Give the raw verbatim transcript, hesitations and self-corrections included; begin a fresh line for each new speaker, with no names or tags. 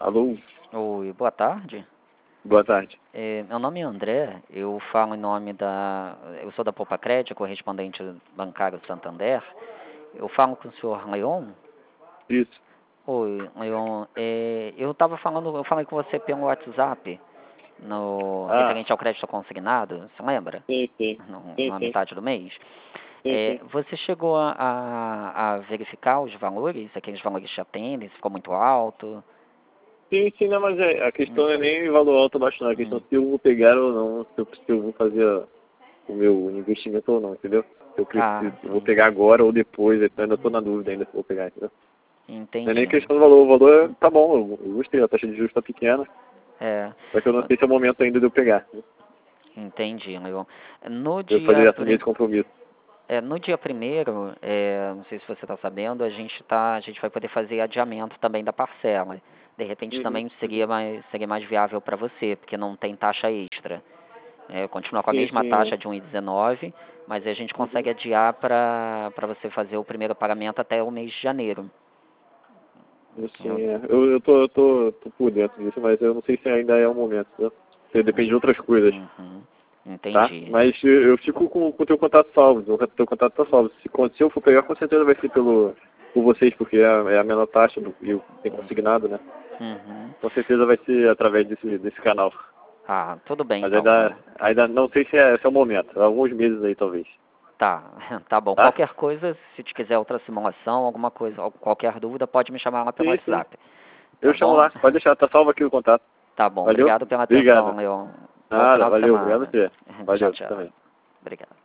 Alô?
Oi, boa tarde.
Boa tarde.
É, meu nome é André, eu falo em nome da... Eu sou da Poupa Crédito, correspondente bancário Santander. Eu falo com o senhor Leon.
Isso.
Oi, Leon, é, eu estava falando, eu falei com você pelo WhatsApp, no,
Ah,
referente ao crédito consignado, você lembra?
sim, sim.
No,
Sim,
na
sim.
metade do mês.
Sim,
É,
sim.
você chegou a, a, a verificar os valores, aqueles valores te atendem, se ficou muito alto?
Sim, sim, não, mas é, a questão
Hum,
não é nem valor alto ou baixo, não. A questão
hum.
é se eu vou pegar ou não, se eu, se eu vou fazer o meu investimento ou não, entendeu? Se eu
Ah,
preciso, eu vou
sim,
pegar agora ou depois, eu ainda estou na dúvida ainda se eu vou pegar, entendeu? Não é nem
entendi.
questão do valor, o valor tá bom, eu, eu gostei, a taxa de juros tá pequena,
É,
só que eu não sei se é o momento ainda de eu pegar, né?
entendi, Leon. No
Eu
dia,
fazer assumir
pri-
esse compromisso.
é, no dia primeiro, é, não sei se você está sabendo, a gente tá, a gente vai poder fazer adiamento também da parcela. De repente
Uhum,
também
uhum.
seria mais, seria mais viável para você, porque não tem taxa extra. É, continua com a
Sim,
mesma
sim, é.
taxa de um e dezenove, mas a gente
Uhum.
consegue adiar para para você fazer o primeiro pagamento até o mês de janeiro.
Sim, é. Eu, eu tô, eu tô, tô por dentro disso, mas eu não sei se ainda é o momento, né? Porque depende de outras coisas,
Uhum,
tá?
entendi.
Mas eu, eu fico com o teu contato salvo, o teu contato tá salvo. Se, quando- se eu for pegar, com certeza vai ser pelo, por vocês, porque é a, é a menor taxa do, e eu tenho consignado, né?
Uhum.
Com certeza vai ser através desse, desse canal.
Ah, tudo bem
Mas
então,
ainda,
Leon.
ainda não sei se é, se é o momento, alguns meses aí talvez,
Tá, tá bom.
tá?
Qualquer coisa, se te quiser outra simulação, alguma coisa, ou qualquer dúvida, pode me chamar lá pelo
Sim, sim.
WhatsApp. Tá
Eu chamo
bom?
lá, pode deixar, tá salvo aqui o contato.
Tá bom.
Valeu?
Obrigado pela
Obrigado.
atenção, Leon. Bom
Nada,
final de
valeu, obrigado a
semana.
você.
Tchau,
Valeu, você
tchau.
também.
Obrigado.